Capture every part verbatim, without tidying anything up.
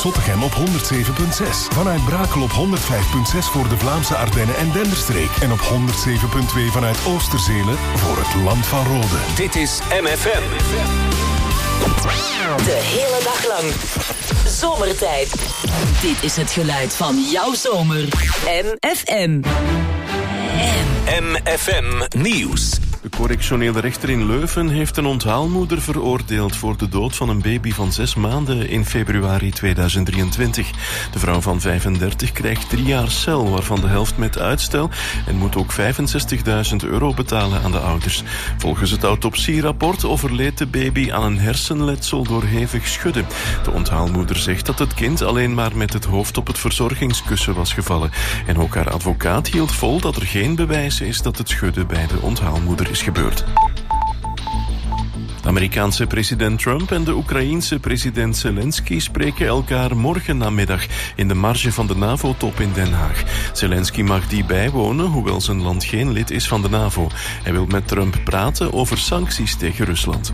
Zottegem op honderd zeven komma zes. Vanuit Brakel op honderd vijf komma zes voor de Vlaamse Ardennen en Denderstreek. En op honderd zeven komma twee vanuit Oosterzelen voor het Land van Rode. Dit is M F M. De hele dag lang. Zomertijd. Dit is het geluid van jouw zomer. M F M. M F M Nieuws. De correctionele rechter in Leuven heeft een onthaalmoeder veroordeeld voor de dood van een baby van zes maanden in februari tweeduizend drieëntwintig. De vrouw van vijfendertig krijgt drie jaar cel, waarvan de helft met uitstel, en moet ook vijfenzestigduizend euro betalen aan de ouders. Volgens het autopsierapport overleed de baby aan een hersenletsel door hevig schudden. De onthaalmoeder zegt dat het kind alleen maar met het hoofd op het verzorgingskussen was gevallen. En ook haar advocaat hield vol dat er geen bewijs is dat het schudden bij de onthaalmoeder is gebeurd. De Amerikaanse president Trump en de Oekraïense president Zelensky spreken elkaar morgen namiddag in de marge van de NAVO-top in Den Haag. Zelensky mag die bijwonen, hoewel zijn land geen lid is van de NAVO. Hij wil met Trump praten over sancties tegen Rusland.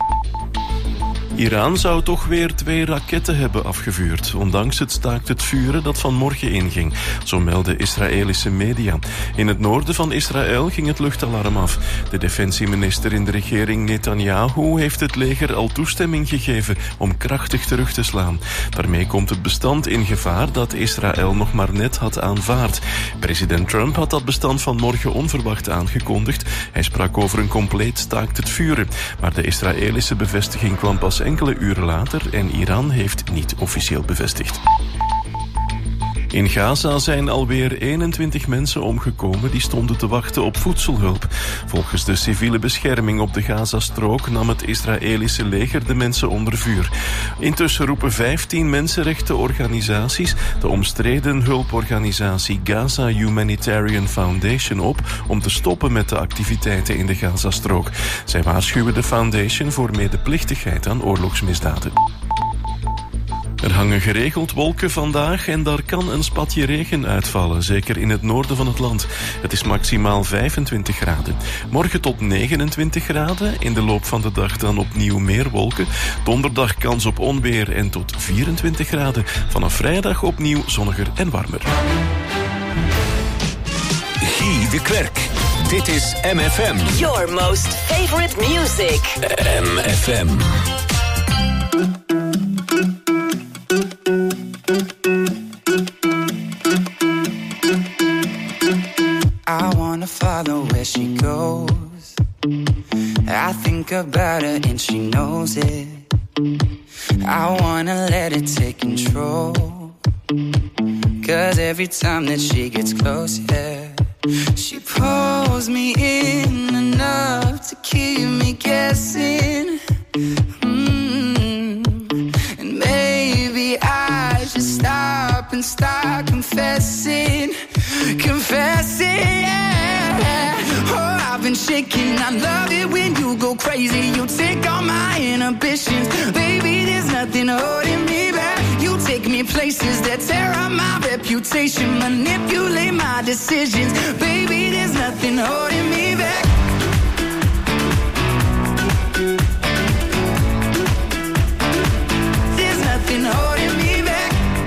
Iran zou toch weer twee raketten hebben afgevuurd, ondanks het staakt het vuren dat vanmorgen inging. Zo melden Israëlische media. In het noorden van Israël ging het luchtalarm af. De defensieminister in de regering Netanyahu heeft het leger al toestemming gegeven om krachtig terug te slaan. Daarmee komt het bestand in gevaar dat Israël nog maar net had aanvaard. President Trump had dat bestand vanmorgen onverwacht aangekondigd. Hij sprak over een compleet staakt het vuren. Maar de Israëlische bevestiging kwam pas enkele uren later en Iran heeft niet officieel bevestigd. In Gaza zijn alweer eenentwintig mensen omgekomen die stonden te wachten op voedselhulp. Volgens de civiele bescherming op de Gazastrook nam het Israëlische leger de mensen onder vuur. Intussen roepen vijftien mensenrechtenorganisaties de omstreden hulporganisatie Gaza Humanitarian Foundation op om te stoppen met de activiteiten in de Gazastrook. Zij waarschuwen de foundation voor medeplichtigheid aan oorlogsmisdaden. Er hangen geregeld wolken vandaag en daar kan een spatje regen uitvallen, zeker in het noorden van het land. Het is maximaal vijfentwintig graden. Morgen tot negenentwintig graden, in de loop van de dag dan opnieuw meer wolken. Donderdag kans op onweer en tot vierentwintig graden. Vanaf vrijdag opnieuw zonniger en warmer. Guy de Klerk. Dit is M F M. Your most favorite music. M F M. I wanna follow where she goes. I think about her and she knows it. I wanna let it take control. Cause every time that she gets close, yeah, she pulls me in enough to keep me guessing. Mm. And maybe I should stop and start confessing. Confessing, yeah. Oh, I've been shaking. I love it when you go crazy. You take all my inhibitions. Baby, there's nothing holding me back. You take me places that tear up my reputation. Manipulate my decisions. Baby, there's nothing holding me back. There's nothing holding me back.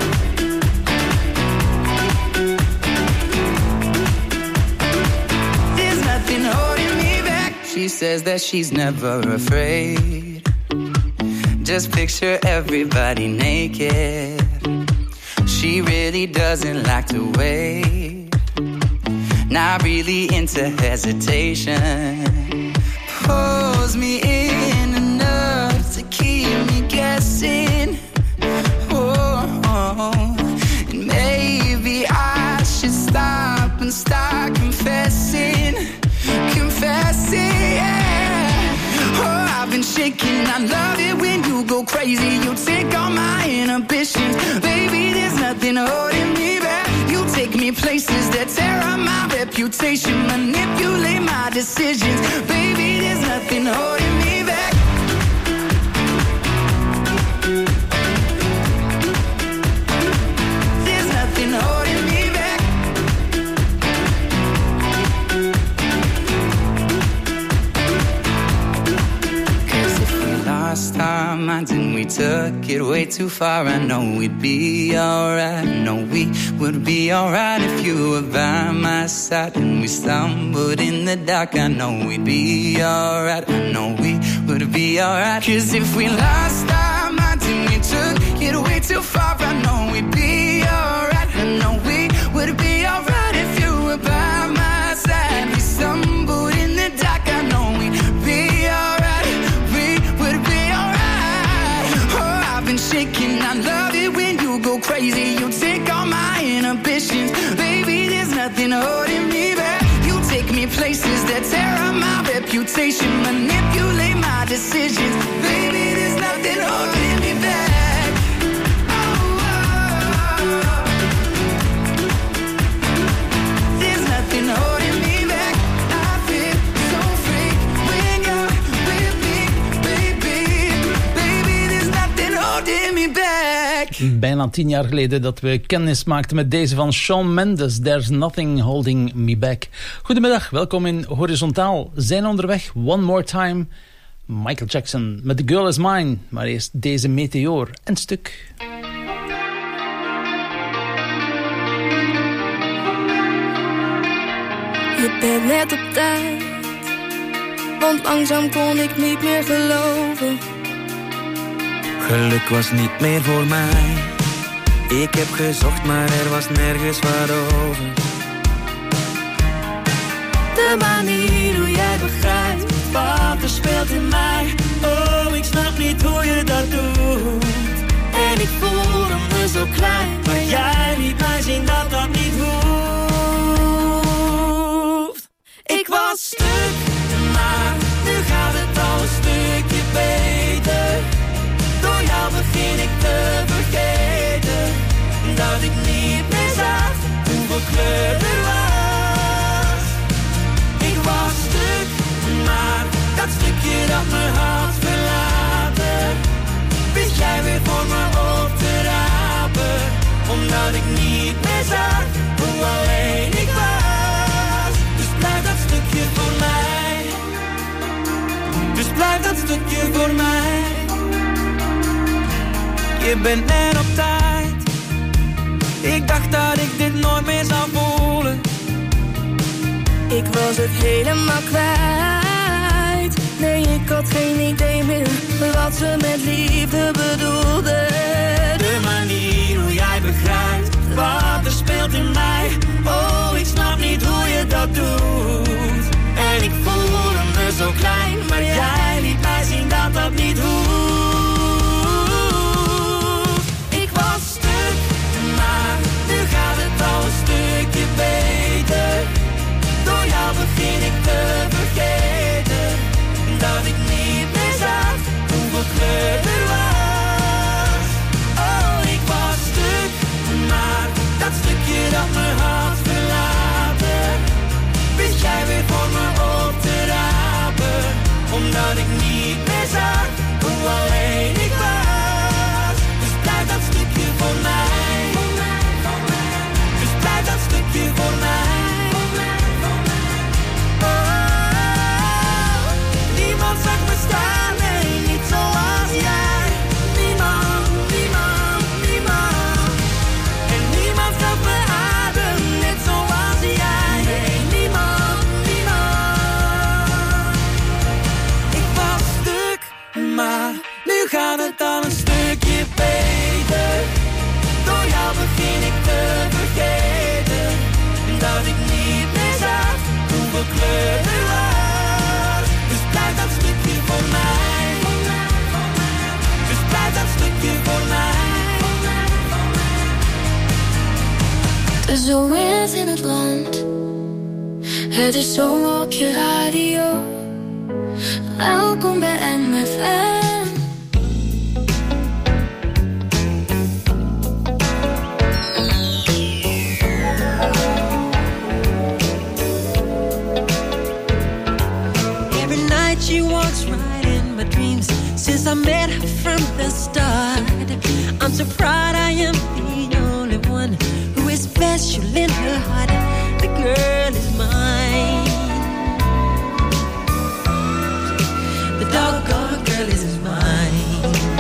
Holding me back. She says that she's never afraid. Just picture everybody naked. She really doesn't like to wait. Not really into hesitation. Pulls me in enough to keep me guessing. Oh, oh. And maybe I should stop and start confessing. Confessing, yeah. Oh, I've been shaking. I love it when you go crazy. You take all my inhibitions. Baby, there's nothing holding me back. You take me places that tear up my reputation. Manipulate my decisions. Baby, there's nothing holding me back. There's nothing holding me back. Last time our minds and we took it way too far. I know we'd be alright. I know we would be alright if you were by my side. And we stumbled in the dark. I know we'd be alright. I know we would be alright. Cause if we lost our minds and we took it way too far, I know we'd be alright. I know we would be alright if you were by my side. We stumbled in the dark. I know we'd be alright. We would be alright. Oh, I've been shaking. I love it when you go crazy. You take all my inhibitions. Baby, there's nothing holding me back. You take me places that tear up my reputation, manipulate my decisions. Baby, there's nothing holding me back. Holding me back, I feel so free when you're with me, baby. Baby, there's nothing holding me back. Bijna tien jaar geleden dat we kennis maakten met deze van Shawn Mendes. There's nothing holding me back. Goedemiddag, welkom in Horizontaal. Zijn onderweg, One More Time. Michael Jackson met The Girl Is Mine. Maar eerst deze Meteor en stuk. Je bent net op tijd, want langzaam kon ik niet meer geloven. Geluk was niet meer voor mij. Ik heb gezocht, maar er was nergens wat over. De manier hoe jij begrijpt wat er speelt in mij. Oh, ik snap niet hoe je dat doet. En ik voelde me zo klein, maar jij liet mij zien dat dat niet hoeft. Ik was stuk, maar nu gaat het al een stukje beter. Door jou begin ik te vergeten dat ik niet meer zag hoeveel kleur er was. Ik was stuk, maar dat stukje dat me had verlaten, wist jij weer voor me op te rapen. Omdat ik niet meer zag hoe alleen ik was. Blijf dat stukje voor mij. Dus blijf dat stukje voor mij. Je bent net op tijd. Ik dacht dat ik dit nooit meer zou voelen. Ik was het helemaal kwijt. Nee, ik had geen idee meer wat ze met liefde bedoelde. De manier hoe jij begrijpt wat er speelt in mij. Oh, ik snap niet hoe je dat doet. En ik voelde me zo klein, maar jij liet mij zien dat dat niet hoeft. Ik was stuk, maar nu gaat het al een stukje beter. Door jou begin ik te vergeten dat ik niet meer zag hoeveel kleur er was. Oh, ik was stuk, maar dat stukje dat me had verlaten, wist jij weer voor me op te rapen. Omdat ik niet meer zag hoe alleen ik was. Dus blijf dat stukje voor mij. Dus blijf dat stukje voor mij. Oh, niemand zag me staan, nee, niet zoals jij. Niemand, niemand, niemand. En niemand gaf me adem, net zoals jij. Nee, niemand, niemand. Ik was stuk, maar nu gaat het al een stukje beter. Door jou begin ik te vergeten dat ik niet meer zag hoeveel kleur er was. Dus blijf dat stukje voor mij. Dus blijf dat stukje voor mij. De zon is in het land. Het is zomer op je radio. Welkom bij M F M. She walks right in my dreams since I met her from the start. I'm so proud I am the only one who is special in her heart. The girl is mine. The doggone girl is mine.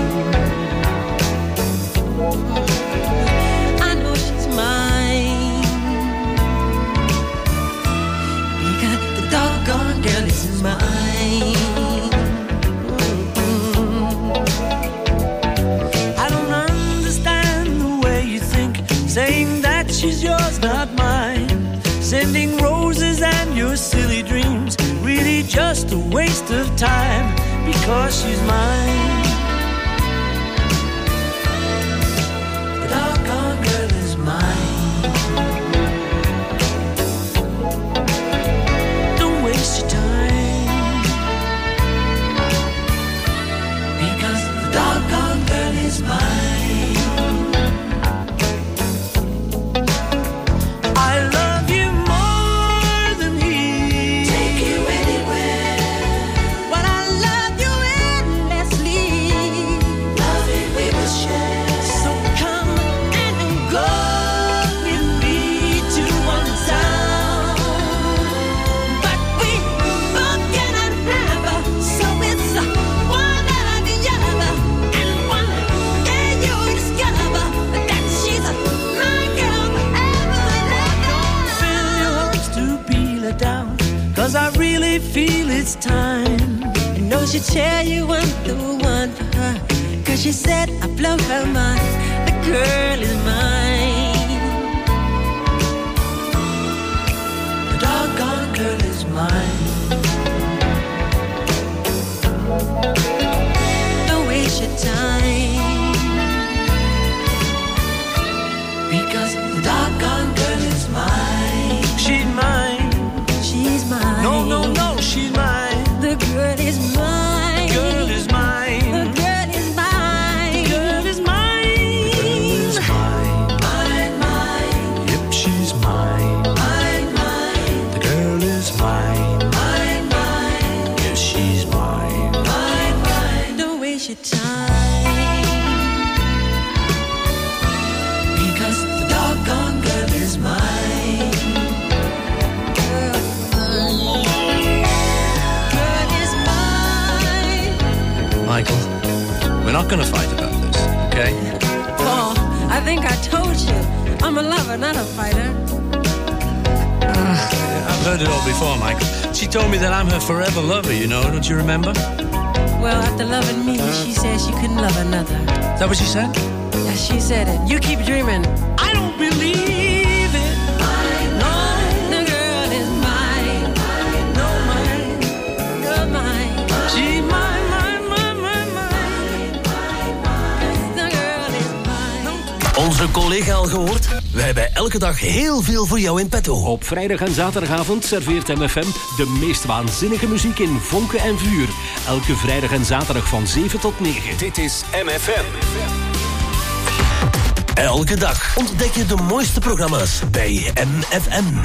a waste of time because she's mine. The doggone girl is mine. Don't waste your time because the doggone girl is mine. Cause I really feel it's time. I know she'll tell you I'm the one for her, cause she said I blow her mind. The girl is mine. The doggone girl is mine. Don't waste your time because the doggone girl is mine. She's mine. She's mine. No, no, no, she's mine. The girl is mine. Girl is mine. The girl is mine. Girl is mine. Girl is mine. Mine, mine. Yep, she's mine. Mine, mine. The girl is mine. Mine, mine. Yes, she's mine. Mine, mine. Don't waste your time because the doggone girl is mine. Michael, we're not going to fight about this, okay? Paul, I think I told you. I'm a lover, not a fighter. Uh, I've heard it all before, Michael. She told me that I'm her forever lover, you know, don't you remember? Well, after loving me, she said she couldn't love another. Is that what she said? Yeah, she said it. You keep dreaming. I don't believe it. Mine, mine. The girl is mine. Mine, no, mine. You're mine. She's mine. Onze collega al gehoord? We hebben elke dag heel veel voor jou in petto. Op vrijdag en zaterdagavond serveert M F M de meest waanzinnige muziek in vonken en vuur. Elke vrijdag en zaterdag van zeven tot negen. Dit is M F M. Elke dag ontdek je de mooiste programma's bij M F M.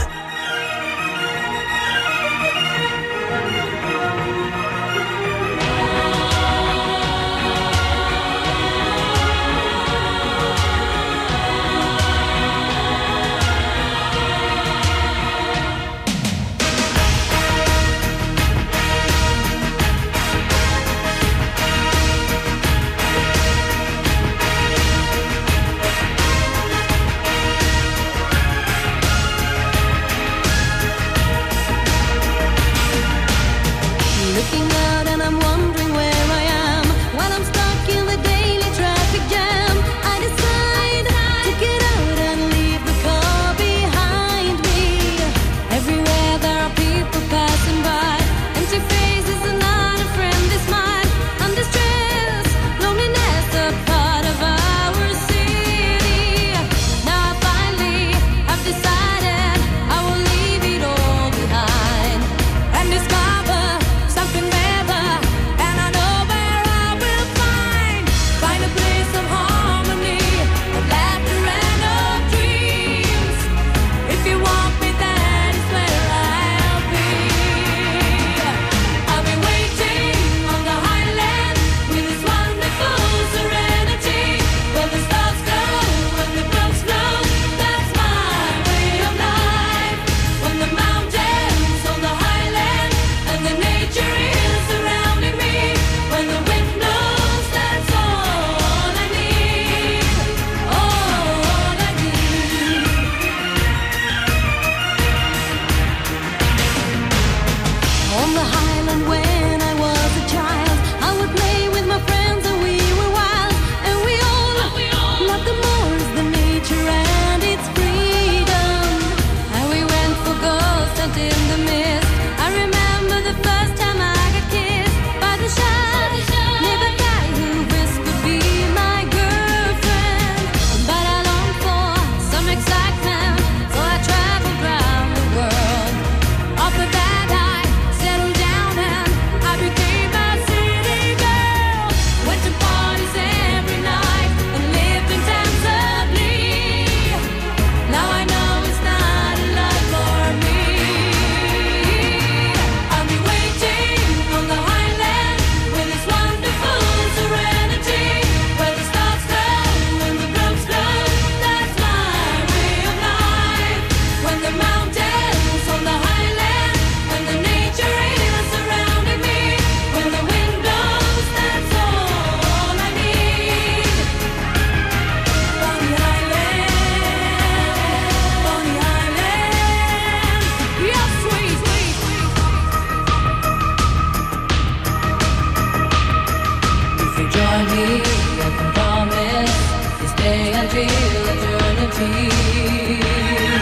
feel.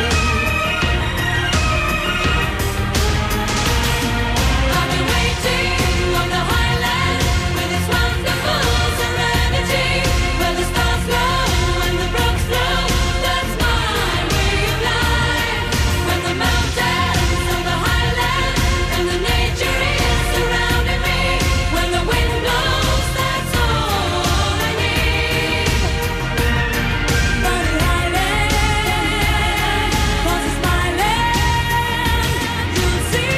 I've been waiting on the highland with its wonderful serenity, where the stars glow and the brooks flow. That's my way of life. When the mountains of the highland and the nature is surrounding me, when the wind blows, that's all I need. But the highland, 'cause it's my land, you'll see.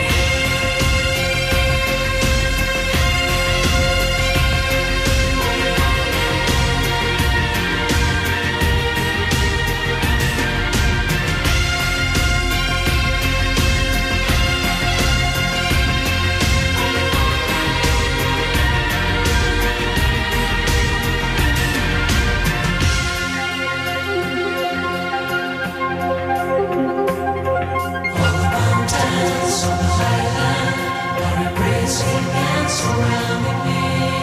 All the mountains on the highland are embracing and surrounding me.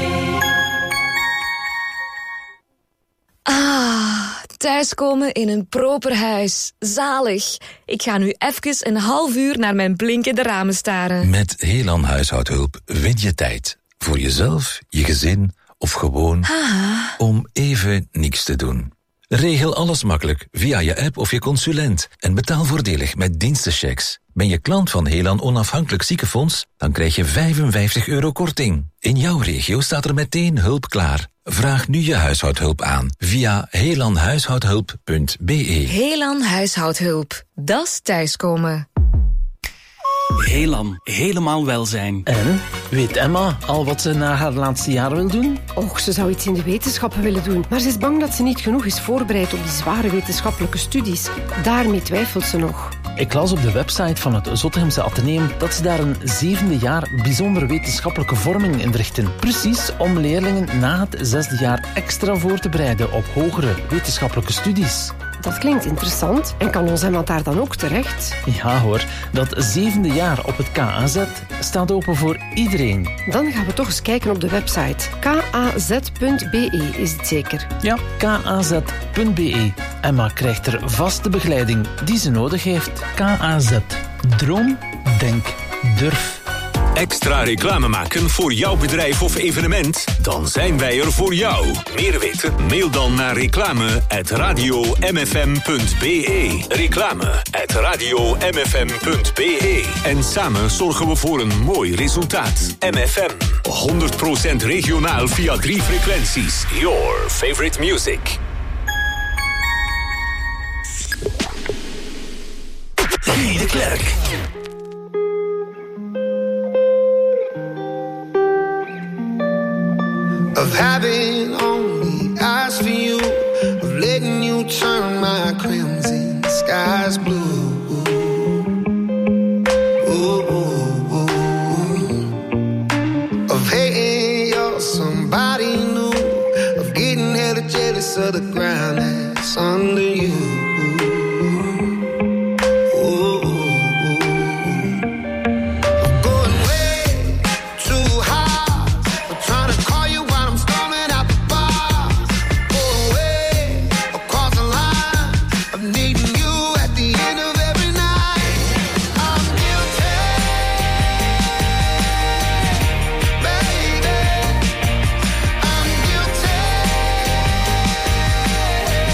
Ah, thuiskomen in een proper huis. Zalig. Ik ga nu even een half uur naar mijn blinkende ramen staren. Met Helan Huishoudhulp win je tijd. Voor jezelf, je gezin of gewoon Ah. om even niks te doen. Regel alles makkelijk via je app of je consulent en betaal voordelig met dienstenchecks. Ben je klant van Helan Onafhankelijk Ziekenfonds, dan krijg je vijfenvijftig euro korting. In jouw regio staat er meteen hulp klaar. Vraag nu je huishoudhulp aan via helanhuishoudhulp punt be. Helan Huishoudhulp. Dat's thuiskomen. Helan, helemaal welzijn. En? Weet Emma al wat ze na haar laatste jaar wil doen? Och, ze zou iets in de wetenschappen willen doen. Maar ze is bang dat ze niet genoeg is voorbereid op die zware wetenschappelijke studies. Daarmee twijfelt ze nog. Ik las op de website van het Zottegemse Atheneum dat ze daar een zevende jaar bijzondere wetenschappelijke vorming inrichten. Precies om leerlingen na het zesde jaar extra voor te bereiden op hogere wetenschappelijke studies. Dat klinkt interessant. En kan ons Emma daar dan ook terecht? Ja hoor, dat zevende jaar op het K A Z staat open voor iedereen. Dan gaan we toch eens kijken op de website. k a z punt be is het zeker? Ja, k a z punt be. Emma krijgt er vaste begeleiding die ze nodig heeft. K A Z. Droom, denk, durf. Extra reclame maken voor jouw bedrijf of evenement? Dan zijn wij er voor jou. Meer weten? Mail dan naar reclame at radio m f m punt be. Reclame at radio m f m punt be. En samen zorgen we voor een mooi resultaat. M F M. honderd procent regionaal via drie frequenties. Your favorite music. Guy de Klerk. Of having only eyes for you, of letting you turn my crimson skies blue. Ooh, ooh, ooh. Of hating you're somebody new, of getting hella jealous of the ground that's under you. Baby, I'm guilty.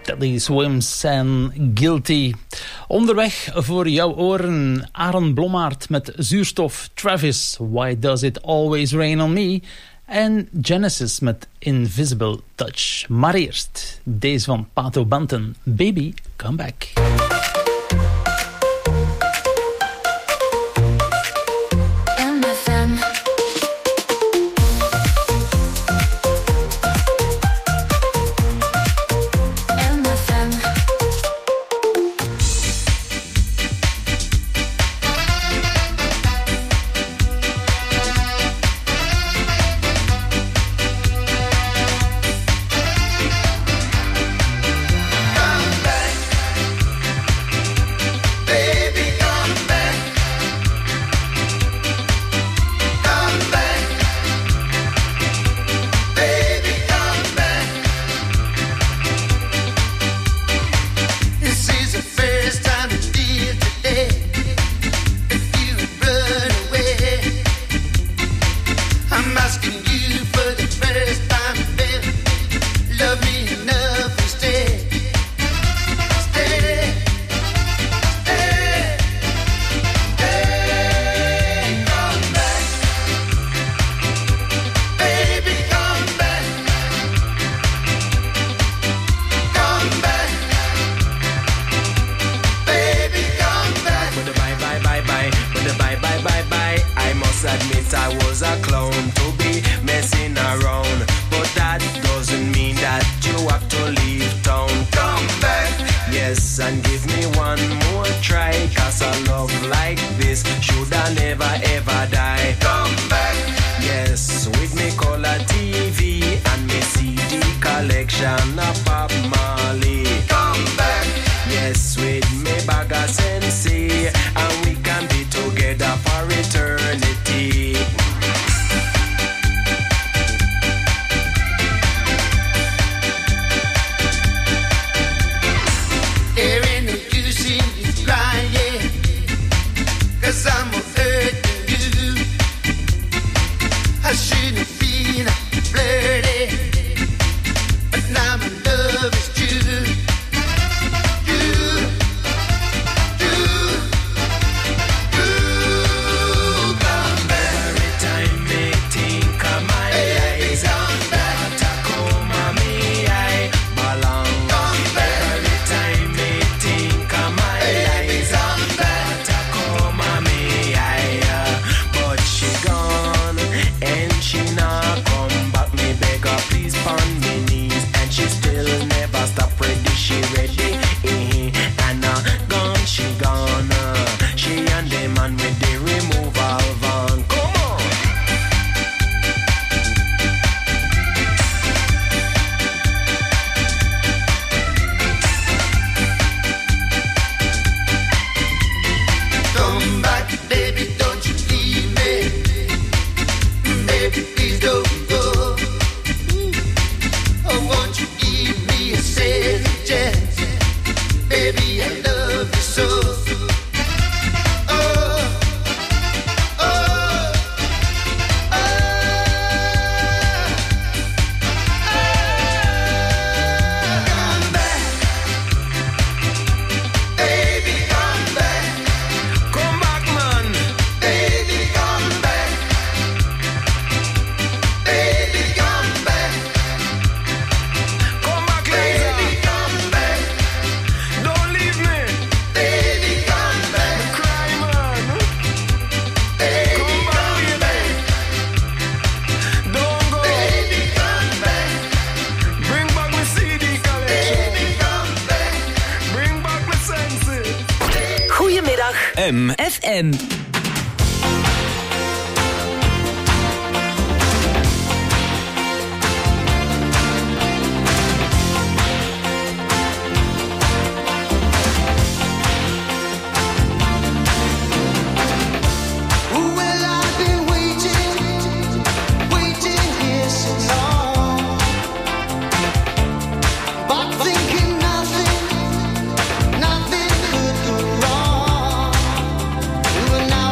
Teddy Swims en Guilty. Onderweg voor jouw oren, Aaron Blommaert met Zuurstof. Travis, Why Does It Always Rain On Me? En Genesis met Invisible Touch. Maar eerst deze van Pato Banton, Baby Come Back. F M. Nothing could go wrong. You and I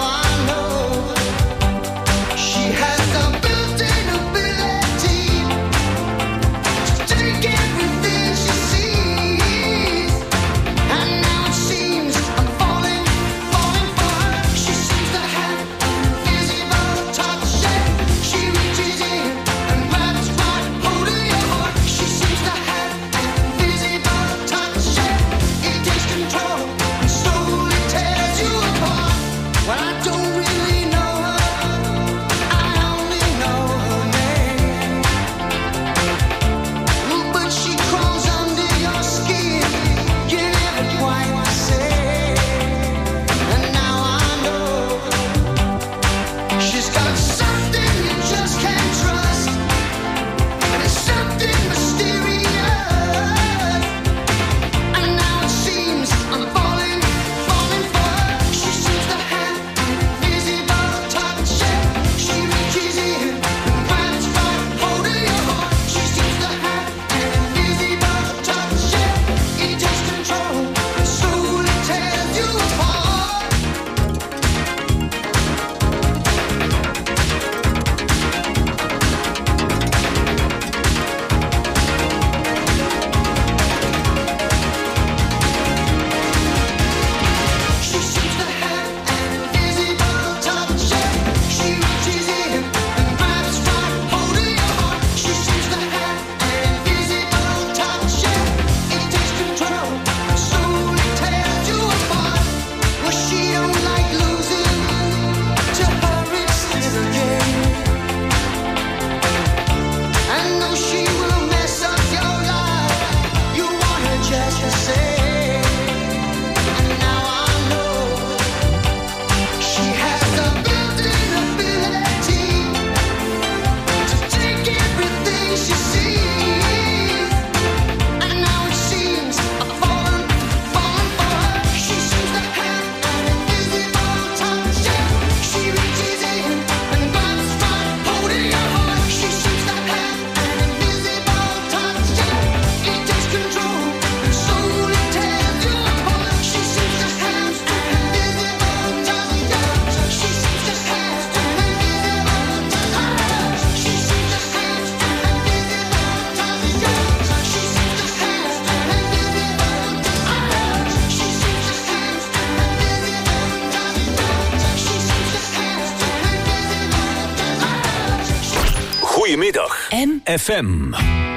Goedemiddag. M F M.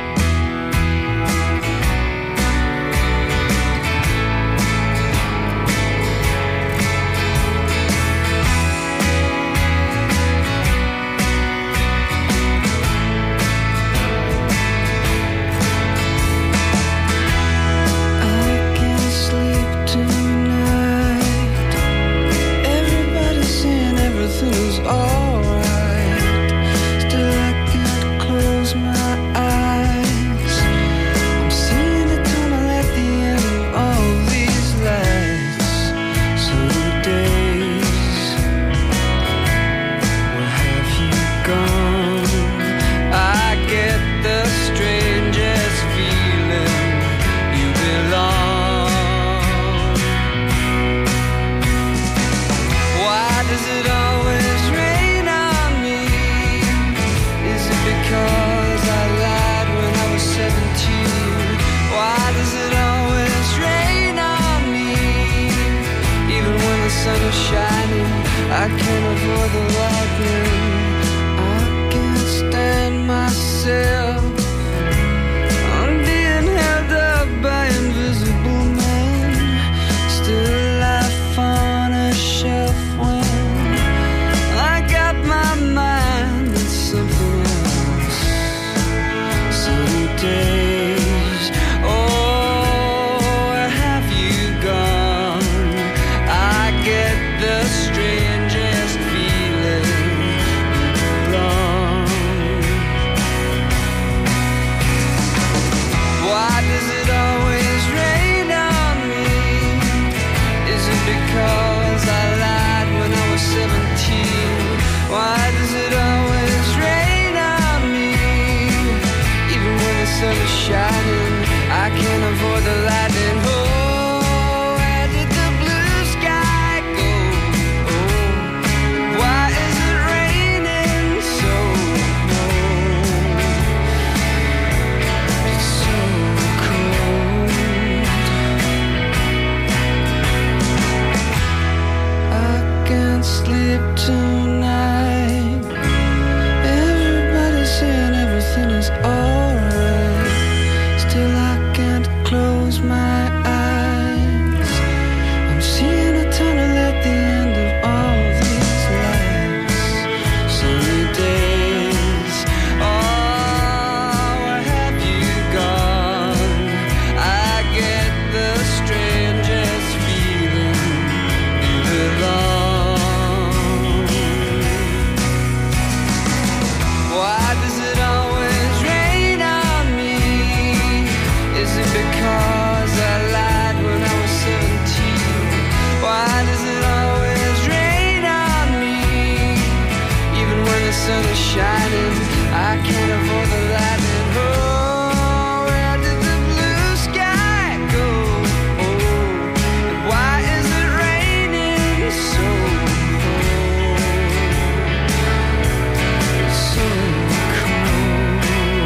I can't avoid the lightning. I can't stand myself. I'm being held up by invisible men. Still life on a shelf when I got my mind on something else. Sunny days, oh, where have you gone? I get the strangest feeling you belong. Why does it always rain on me? Is it because I lied when I was seventeen? Why does it always rain on me? Even when the sun is shining, I can't avoid the lightning. Oh, where did the blue sky go? Oh, why is it raining so cold? It's so cold. I can't sleep tonight. Everybody's saying everything is alright. Still I can't close my eyes. I'm seeing a tunnel at the end of all these lights. Sunny days, oh, where have you gone? I get the strangest feeling you belong. Why does it always rain on me? Is it because I lied when I was seventeen? Why does it always rain on me? Even when the sun is shining, I can't avoid the lightning. Oh, where did the blue sky go? Oh, and why is it raining so cold? So cold.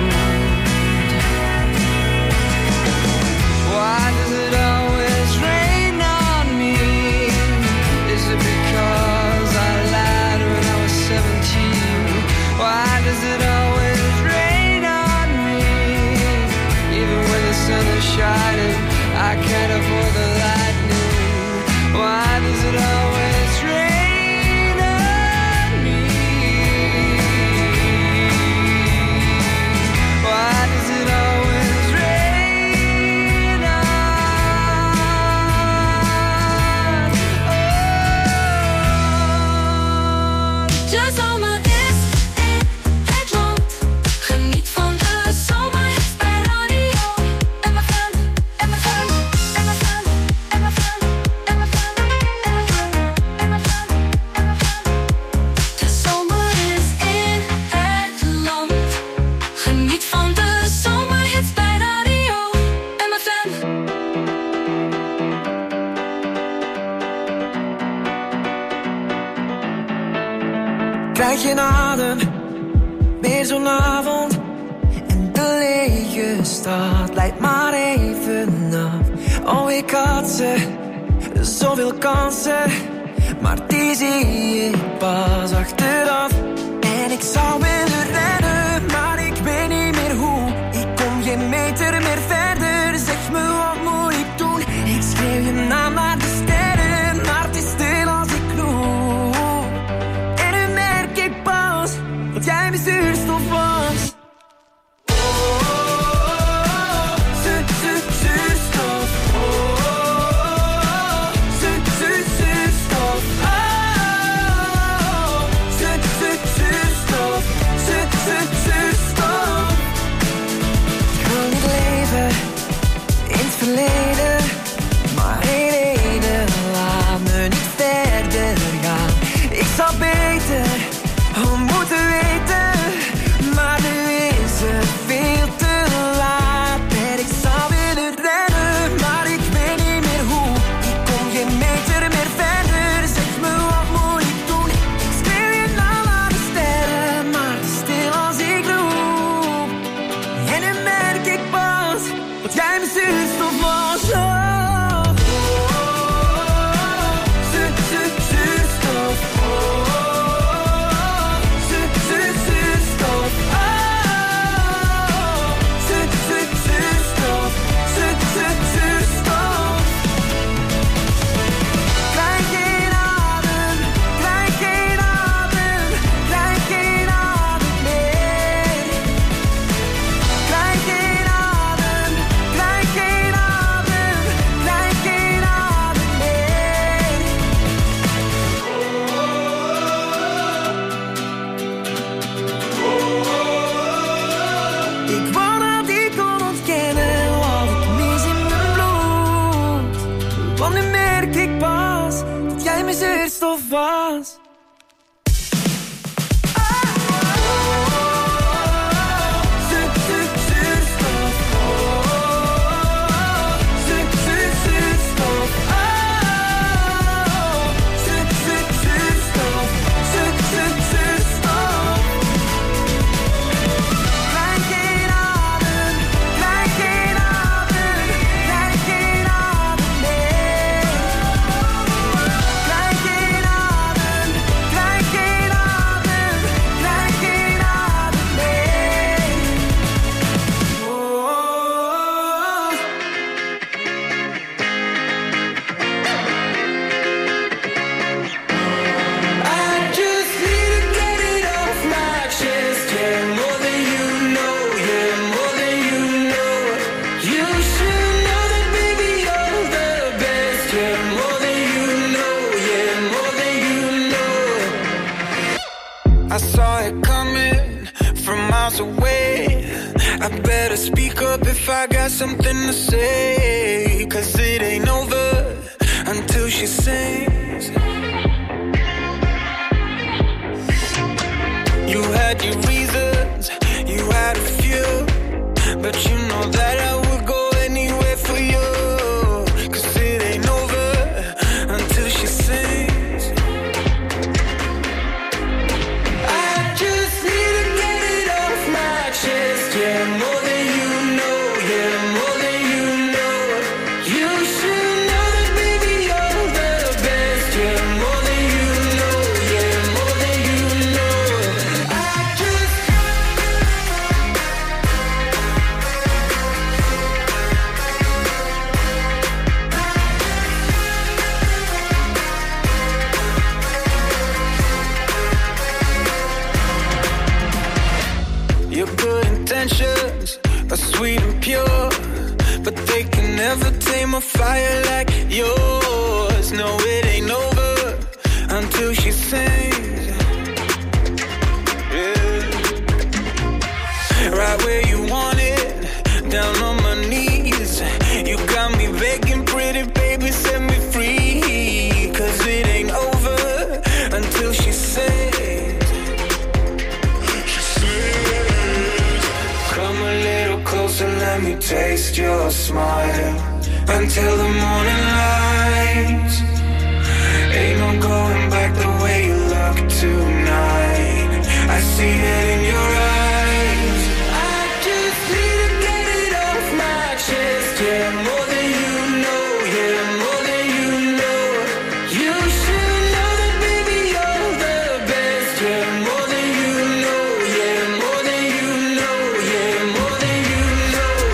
Why does it always rain on me? Is it because I lied when I was seventeen? Why does it always rain on me? Even when the sun is shining, I can't avoid the lightning. Why does it always rain on me? Why does it always rain on? De zomer is in het land. Geniet van de zomer bij radio. En mijn fan, en mijn fan, en mijn fan, en mijn fan, en mijn fan, en mijn fan, en mijn fan, en mijn fan. De zomer is in het land. Geniet van de zomerhits bij radio. En mijn fan. Krijg je adem, weer zo'n avond. En de lege stad leidt maar even af. Oh, ik had ze, zoveel kansen. Maar die zie ik pas achteraf. En ik zou willen rennen, maar geen meter meer verder. Zeg me, wat moet ik doen? Ik schreeuw je naam naar de sterren, maar het is stil als ik roep. En nu merk ik pas dat jij mijn zuurstof was. Maar één reden laat me niet verder gaan. Ik zou beter moeten weten, maar nu is het veel te laat. En ik zou willen rennen, maar ik weet niet meer hoe. Ik kom geen meter meer verder. Zeg me, wat moet ik doen? Ik schreeuw je naam aan de sterren, maar het is stil als ik roep. En nu merk ik pas dat jij mijn zuurstof was. I got something to say, 'cause it ain't over until she sings. You had your reasons, you had a few, but you know that I would go anywhere for you, 'cause it ain't over until she sings. I just need to get it off my chest, yeah, more than you know. Are sweet and pure, but they can never tame a fire like yours. No, it ain't over until she sings. Yeah. Right where you want it, down on my knees. You got me begging, pretty baby, set me free. 'Cause it ain't over until she sings. So let me taste your smile until the morning light. Ain't no going back the way you look tonight. I see it in your eyes. I just need to get it off my chest, yeah, more than you know, yeah, more than you know. You should know that, baby, you're the best, yeah, more than you know, yeah, more than you know, yeah, more than you know.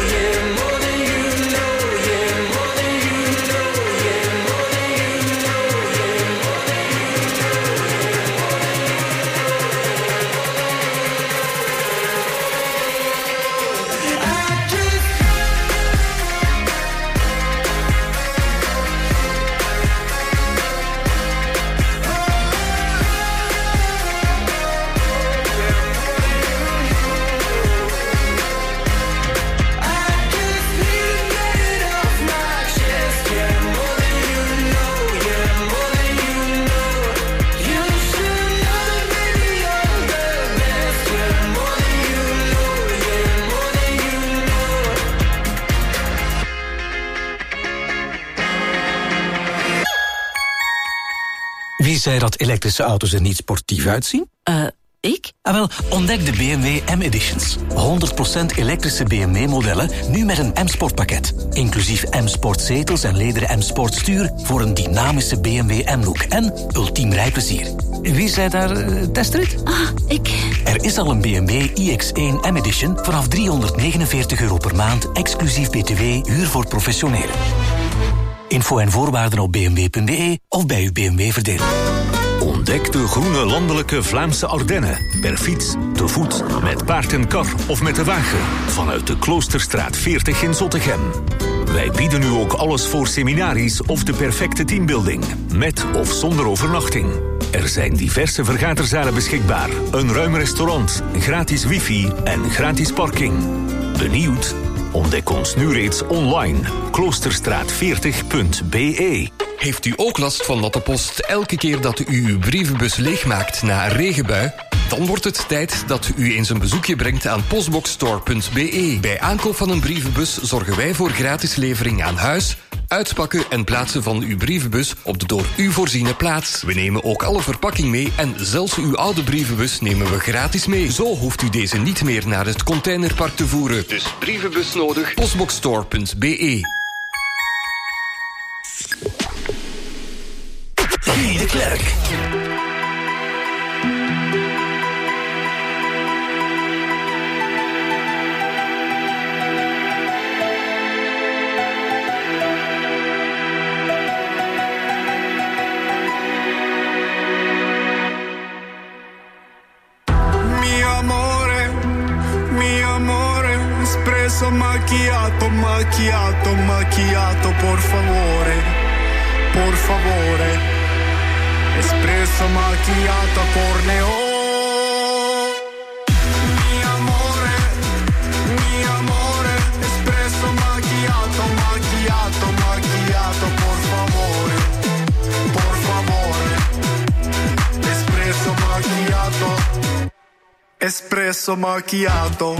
Wie zei dat elektrische auto's er niet sportief uitzien? Eh, uh, ik? Ah wel, ontdek de B M W M-editions. honderd procent elektrische B M W-modellen, nu met een M-Sport pakket. Inclusief M-Sport zetels en lederen M-Sport stuur voor een dynamische B M W M-look en ultiem rijplezier. Wie zei daar uh, testrit? Ah, ik. Er is al een B M W i X één M-edition vanaf driehonderdnegenenveertig euro per maand, exclusief B T W, huur voor professionelen. Info en voorwaarden op b m w punt b e of bij uw B M W-verdeler. Ontdek de groene landelijke Vlaamse Ardennen. Per fiets, te voet, met paard en kar of met de wagen. Vanuit de Kloosterstraat veertig in Zottegem. Wij bieden nu ook alles voor seminaries of de perfecte teambuilding. Met of zonder overnachting. Er zijn diverse vergaderzalen beschikbaar. Een ruim restaurant, gratis wifi en gratis parking. Benieuwd? Ontdek ons nu reeds online. kloosterstraat veertig punt b e. Heeft u ook last van dat de post elke keer dat u uw brievenbus leegmaakt na een regenbui? Dan wordt het tijd dat u eens een bezoekje brengt aan postboxstore punt b e. Bij aankoop van een brievenbus zorgen wij voor gratis levering aan huis, uitpakken en plaatsen van uw brievenbus op de door u voorziene plaats. We nemen ook alle verpakking mee en zelfs uw oude brievenbus nemen we gratis mee. Zo hoeft u deze niet meer naar het containerpark te voeren. Dus brievenbus nodig, postboxstore punt b e. Guy de Klerk. Espresso macchiato, macchiato, macchiato, por favore, por favore. Espresso macchiato, corneo. Mi amore, mi amore. Espresso macchiato, macchiato, macchiato, por favore, por favore. Espresso macchiato, espresso macchiato.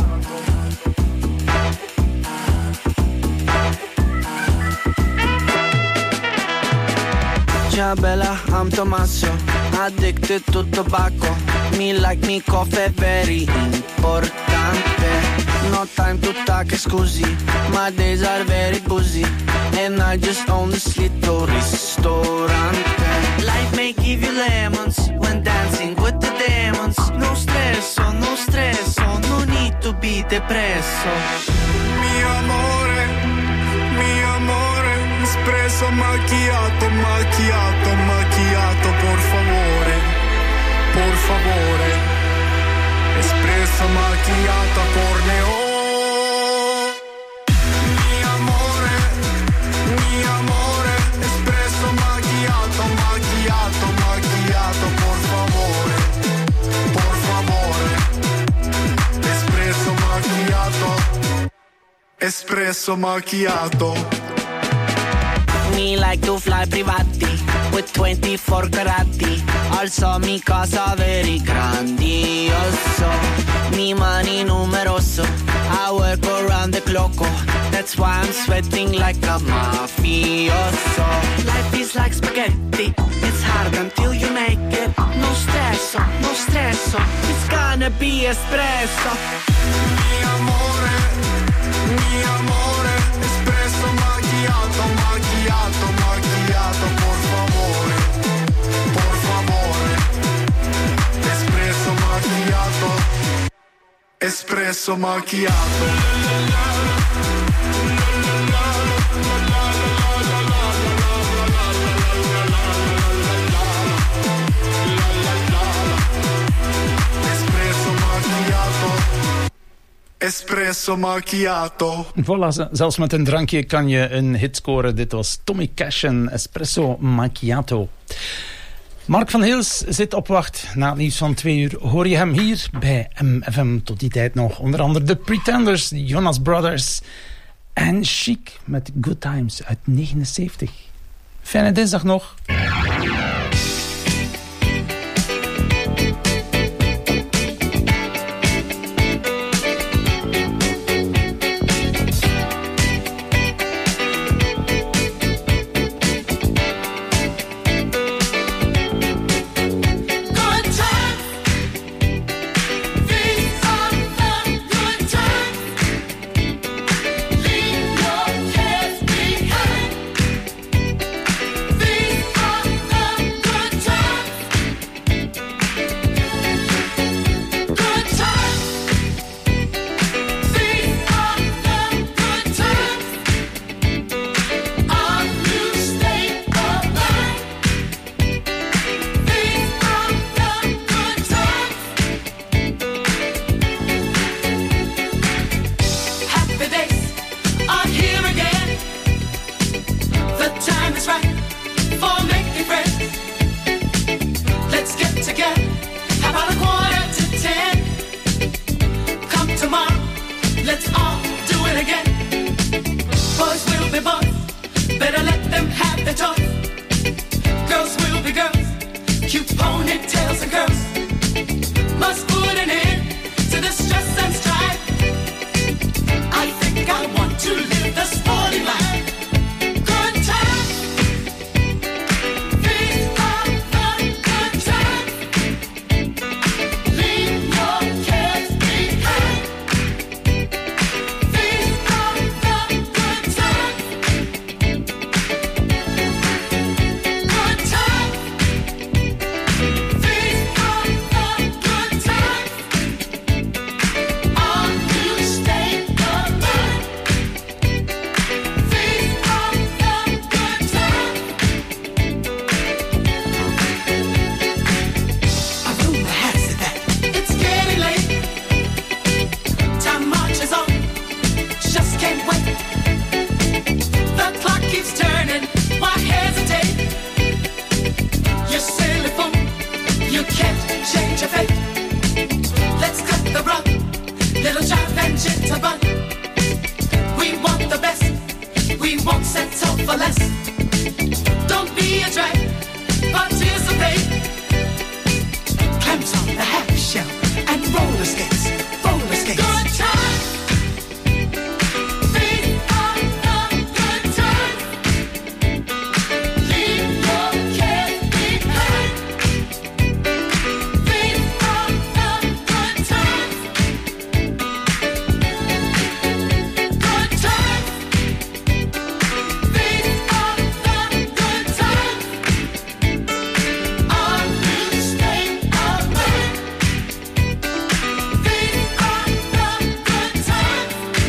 Ciao Bella, I'm Tommaso, addicted to tobacco. Me like me coffee, very importante. No time to talk, scusi, my days are very busy. And I just own this little ristorante. Life may give you lemons when dancing with the demons. No stress, oh, no stress, oh, no need to be depresso. Mi amore, mi amore. Espresso macchiato, macchiato, macchiato, por favore, por favore. Espresso macchiato, corneo. Mi amore, mi amore. Espresso macchiato, macchiato, macchiato, por favore, por favore. Espresso macchiato, espresso macchiato. Me like to fly privati with twenty-four carati. Also mi casa very grandioso. Mi money numeroso. I work around the clock. That's why I'm sweating like a mafioso. Life is like spaghetti. It's hard until you make it. No stresso, no stresso. It's gonna be espresso. Mi amore, mi amore. Espresso macchiato, macchiato, macchiato, por favore, por favore. Espresso macchiato, espresso macchiato. Espresso macchiato, espresso macchiato. Voilà, zelfs met een drankje kan je een hit scoren. Dit was Tommy Cash en Espresso Macchiato. Mark van Heels zit op wacht. Na het nieuws van twee uur hoor je hem hier bij M F M. Tot die tijd nog onder andere The Pretenders, Jonas Brothers en Chic met Good Times uit negenenzeventig. Fijne dinsdag nog. is right for making friends. Let's get together. How about a quarter to ten? Come tomorrow, let's all do it again. Boys will be boys, better let them have their toys. Girls will be girls, cute ponytails and curls. Must put an end to the stress and strife. I think I want to live the sporty life. Good times, these are the good times. Leave your cares behind. These are the good times. Good times. These are the good times. All you stay alive. These are the good times. A rumor has it that it's getting late. Time marches on, just can't wait. The clock keeps turning, why hesitate? You silly fool, you can't change your fate. Let's cut the rug, little jive and jitterbug. We want the best, we won't settle for less. Don't be a drag, participate. Clamps on the half shell and roller skates, roller skates. Good times. These are the good times. Leave your cares behind. These are the good times. Good times. These are the good times. All you stay alive. These are the good times.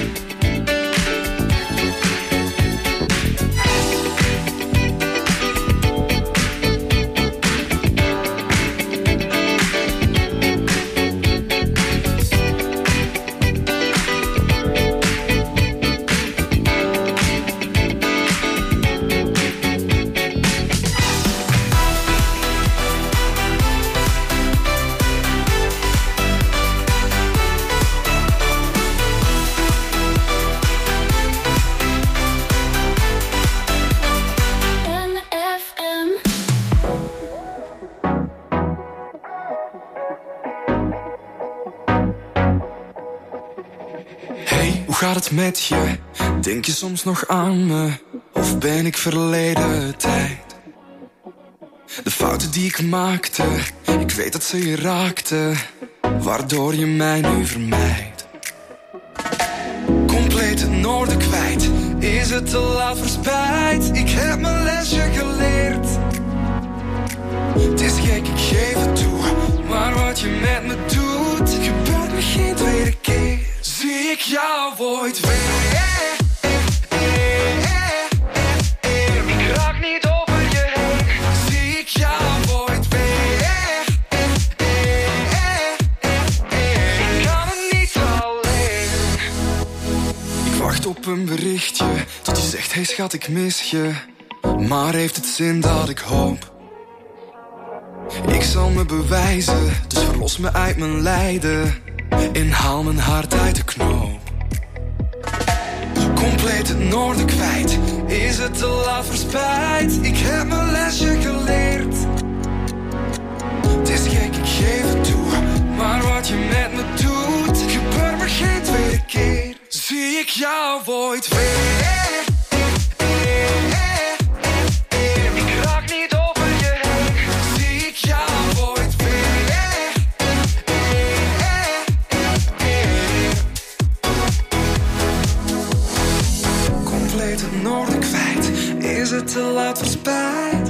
N F M. Hey, hoe gaat het met je? Denk je soms nog aan me? Of ben ik verleden tijd? De fouten die ik maakte, ik weet dat ze je raakten, waardoor je mij nu vermijdt. Compleet het noorden kwijt, is het te laat voor spijt? Ik heb mijn lesje geleerd. Het is gek, ik geef het toe, maar wat je met me doet, gebeurt me geen tweede keer. Zie ik jou ooit weer? Ik raak niet over je heen. Zie ik jou ooit weer? Ik kan het niet alleen. Ik wacht op een berichtje tot je zegt: hey schat, ik mis je. Maar heeft het zin dat ik hoop? Ik zal me bewijzen, dus verlos me uit mijn lijden en haal mijn hart uit de knoop. Compleet het noorden kwijt, is het te laat voor spijt? Ik heb mijn lesje geleerd. Het is gek, ik geef het toe, maar wat je met me doet, gebeurt me geen tweede keer. Zie ik jou ooit weer? Ik raak niet over je heen. Zie ik jou ooit weer? Compleet het noorden kwijt, is het te laat voor spijt?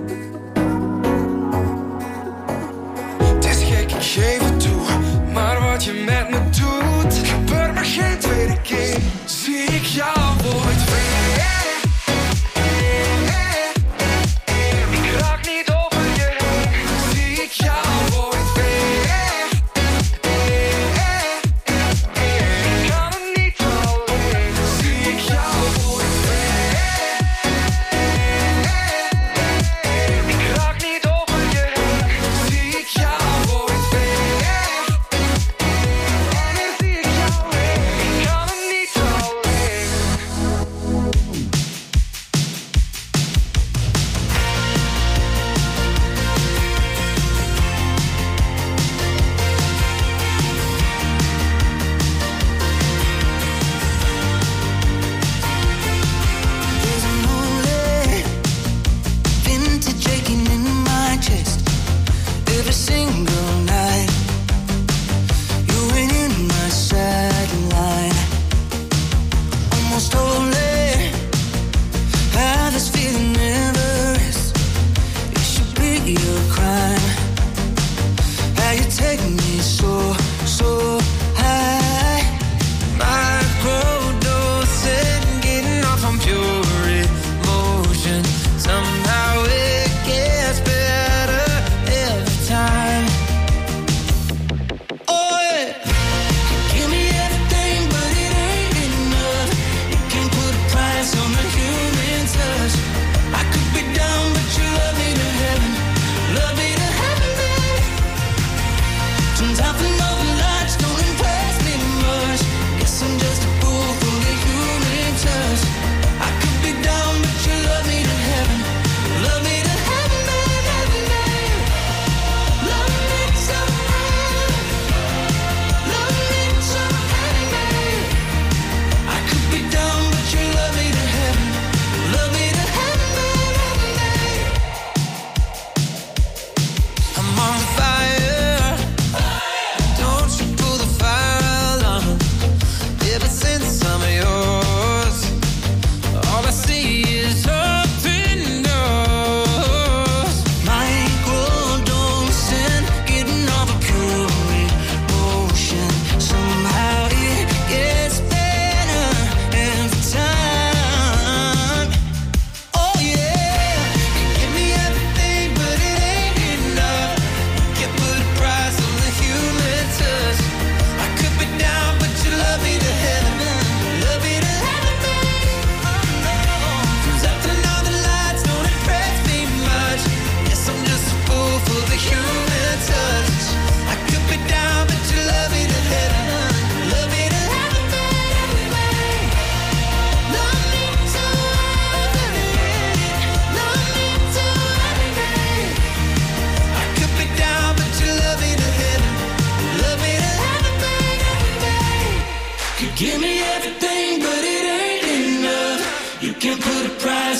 Het is gek, ik geef het toe, maar wat je met me doet, gebeurt me geen tweede keer. Zie ik jou ooit weer? Ik raak niet over je heen. Zie ik jou ooit weer? Ik kan het niet alleen. Zie ik jou ooit weer?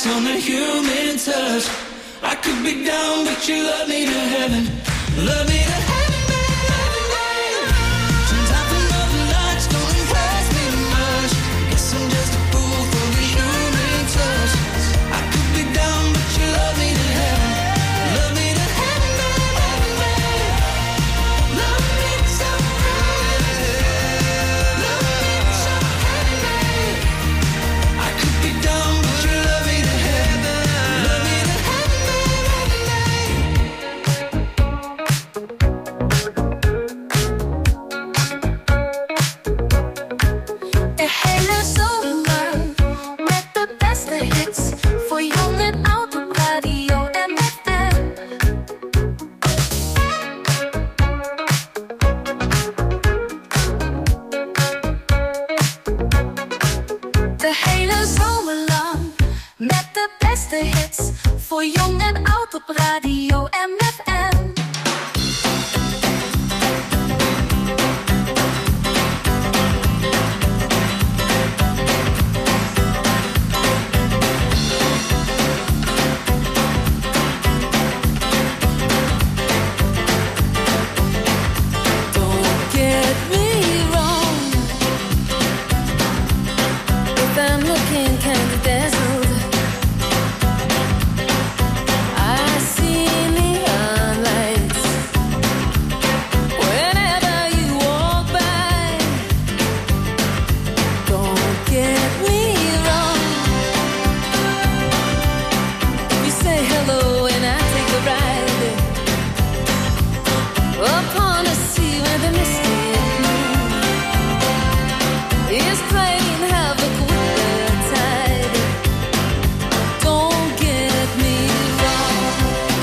on a human touch. I could be down, but you love me to heaven. Love me to heaven, baby, heaven, baby. Sometimes another notch don't impress me much. Guess I'm just a fool for the human touch. I could be down, but you love me to heaven. Love me to heaven, baby, heaven, baby. Love me so heaven. Love me so heaven, baby. I could be down, but you love me to heaven. Love me to heaven, De hele zomer met de beste hits voor jong en oud op radio en F M. De hele zomer lang met de beste hits voor jong en oud op radio en F M. Don't get me wrong. If I'm looking kind of dazzled, I see neon lights whenever you walk by. Don't get me wrong. You say hello and I take a ride upon a sea where the misty moon is playing havoc with the tide. Don't get me wrong.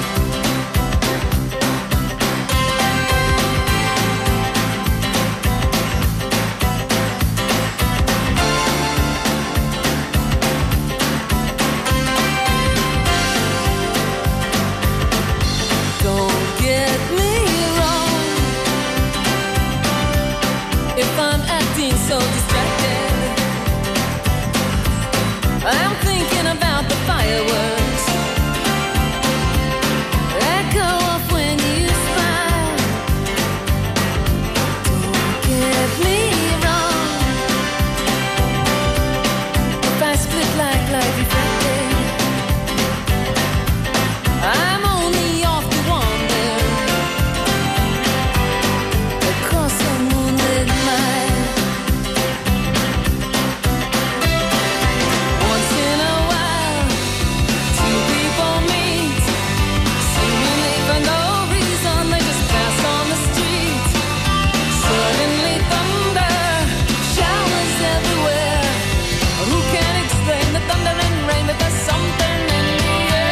Don't get me wrong. If I'm acting so distracted, I'm thinking about the fireworks that go off when you smile. Don't get me wrong. If I split like light reflected, I'm only off to wander across a moonlit mile. Once in a while, two people meet, seemingly for no reason. They just pass on the street. Suddenly thunder showers everywhere. Who can explain the thunder and rain? But there's something in the air.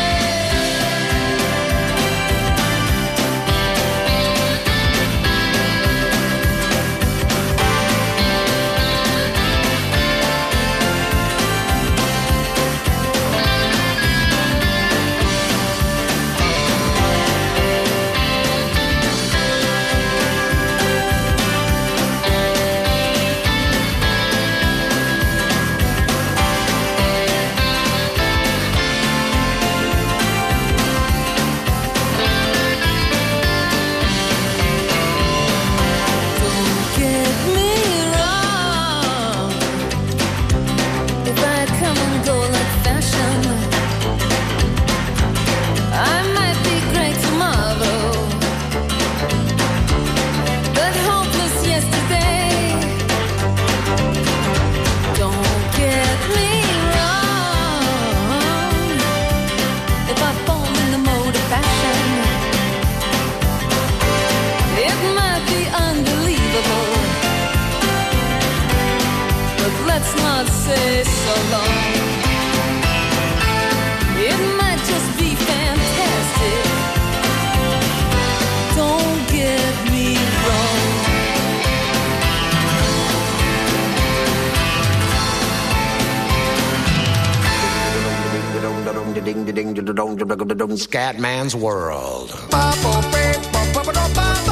Don't get me wrong. If I come and go like fashion, I might be great tomorrow, but hopeless yesterday. Don't get me wrong. If I fall in the mode of fashion, it might be unbelievable, but let's not say so long. It might just be fantastic. Don't get me wrong. Scatman's World.